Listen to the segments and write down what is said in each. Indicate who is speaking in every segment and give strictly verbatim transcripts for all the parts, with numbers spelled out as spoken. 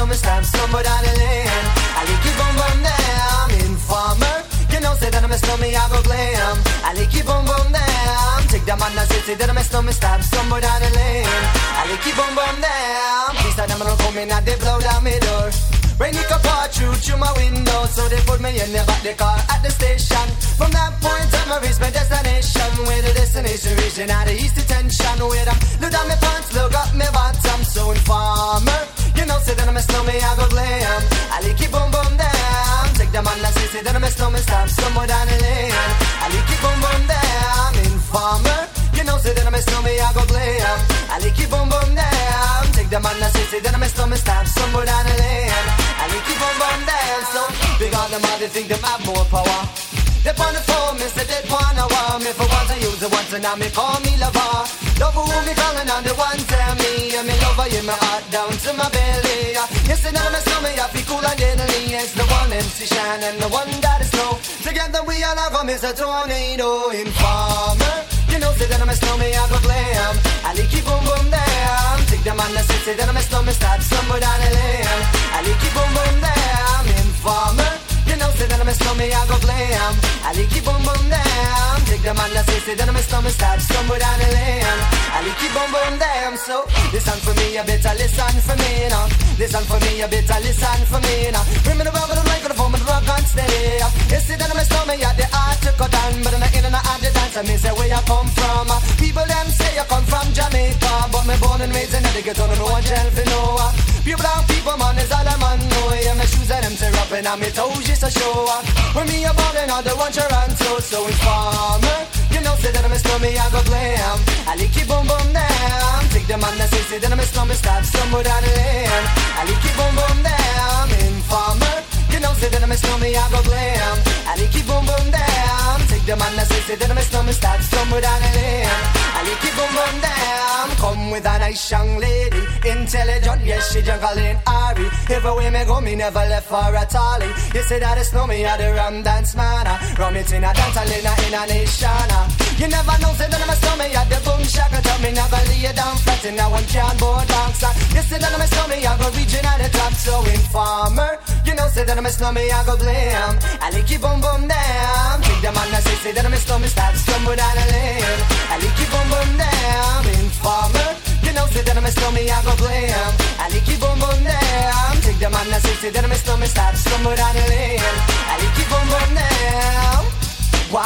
Speaker 1: stomach stab somewhere down the lane. I like you boom boom damn. Informer, you know say that I'm a stomach I go glam. I like you boom boom damn. Take the man that say that I'm a stomach stab somewhere down the lane. I like you boom boom damn. Please tell them I don't come in and they blow down my door. Rain it could pour through through my window, so they put me in the back the car at the station. From that point on, I reached my destination. Where the destination region out of east detention. Where I look down my pants, look up my bottom. So informer, you know, say that I'm a snowman, I go glam. I like it boom boom down. Take the man that say, say that I'm a snowman, stop somewhere down the lane. I like it boom boom down. Informer, you know, say that I'm a snowman, I go glam. I like it boom boom down. Take the man that say, say that I'm a snowman, stop somewhere down the lane. I like you boom boom dance, so big on them all, they think them have more power. They on the phone, me say they wanna want me for once I use it once and now me call me lover. Love who me calling on the one tell me, and me lover in my heart down to my belly. Yes, and I'm a stomach, I feel cool and deadly. It's the one M C Shine and the one that is slow. Together we all have a miss a tornado. Informer, you know say that I'm a stomach, I go glam. I like you boom boom damn. Take the man that say, say that I'm a stomach, start somewhere down the lane. I like you boom boom damn. Informer, you know say that I'm a stomach, I go glam. I like you boom boom damn. Take the man that say, say that I'm a stomach, start somewhere down the lane. I like you boom boom damn. So listen for me, you better listen for me now. Listen for me, you better listen for me now. Bring me the rubber, the microphone, and rock on steady. You see that I'm a stomach, yeah, the art to cut down, but I'm not in and out the dance. I mean say where you come from. People them say you come from Jamaica, but me born and raised in the ghetto, don't know what jail for no. Pure brown people, man, is all I'm on. No, yeah, my shoes and them tear up and I'm toes just a show. When me a ballin' on the one Toronto, so informer, you know say that I'm a stomach, I go glam. I like you boom boom damn. Take the man that say, say that I'm a stomach, stop somewhere down the lane. I like you boom boom damn. Informer, you know say that I'm a stomach, I go glam. I like you boom boom damn. Take the man that say, say that I'm a stomach, stop somewhere down the lane. I like you boom boom damn. Come with a nice young lady, intelligent, yes she jungle in Ari. Everywhere me go, me never left for a tally. You say that it's no me, I the rum dance man. Rum it in a dance, I in a, in a nation. You never know, say that I'm a stomach, I the boom shaka. Tell me never lay it down flat in a one can board box. You say that I'm a stomach, I go reaching at the top. So informer, you know say that I'm a stomach, I go glam. I like you boom boom damn. Take the man that say, say that I'm a stomach, start stumble down the lane. I like you boom boom damn. Informer, you know say that I'm a stomach, I go glam. I like you boom boom damn. Take the man that say, say that I'm a stomach, start stumble down the lane. I like you boom boom damn. Why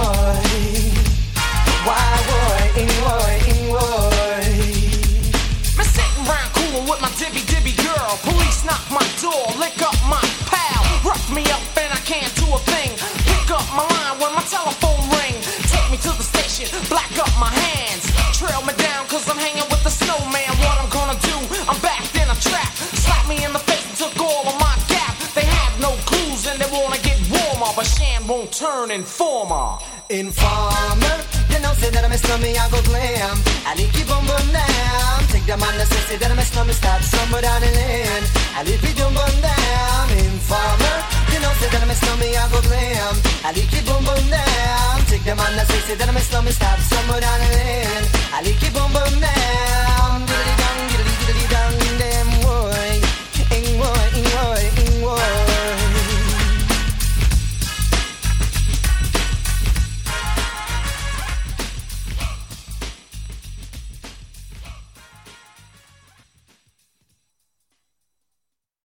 Speaker 1: would, why would, in would, in would.
Speaker 2: Me sitting round coolin' with my dibby dibby girl. Police knock my door, lick up my pal, rough me up and I can't do a thing. Pick up my line when my telephone ring. Take me to the station, black up my hands, trail me down cause I'm hanging with the snowman. What I'm gonna do? I'm backed in a trap. Slap me in the face and took all of my gap. They have no clues and they wanna get warmer, but Shan won't turn informer.
Speaker 1: Informer, you know say that I'm a stomach, I go glam. I like you boom boom down. Take the man that say, say that I'm a stomach, stop somewhere down the lane. I like you boom boom down. Informer, you know say that I'm a stomach, I go glam. I like you boom boom down. Take the man that say, say that I'm a stomach, stop somewhere down the lane. I like you boom boom down. Diddly dong, diddly diddly dong,